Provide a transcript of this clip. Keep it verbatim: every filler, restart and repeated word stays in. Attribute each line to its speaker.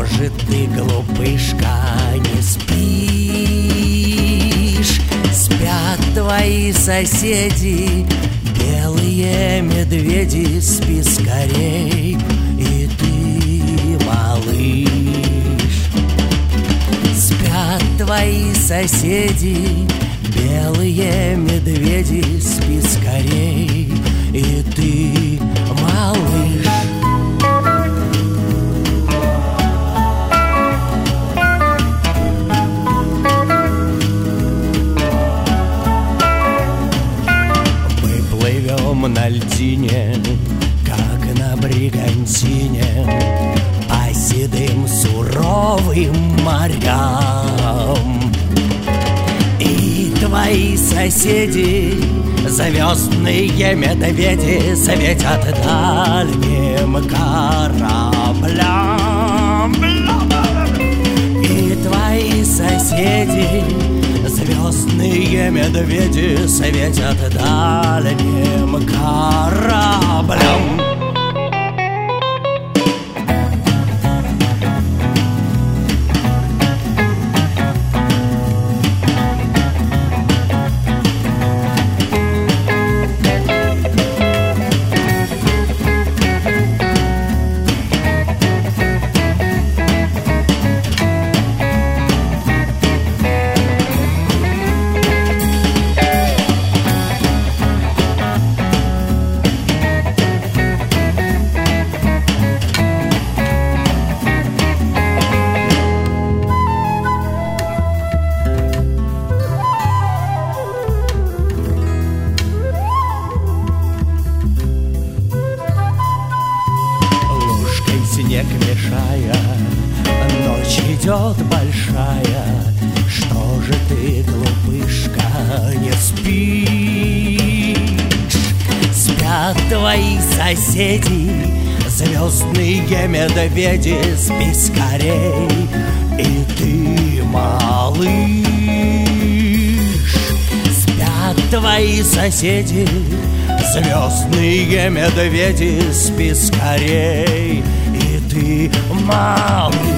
Speaker 1: Может, ты, глупышка, не спишь? Спят твои соседи, белые медведи. Спи скорей, и ты, малыш. Спят твои соседи, белые медведи. Спи скорей, и ты, малыш. На льдине, как на бригантине, по седым суровым морям. И твои соседи, звездные медведи, светят дальним кораблям. И твои соседи, звездные медведи, светят дальним кораблям. Снег мешая, ночь идет большая. Что же ты, глупышка, не спишь? Спят твои соседи, звездные медведи. Спи скорей, и ты, малыш. Спят твои соседи, звездные медведи. Спи скорей, и ты, малыш.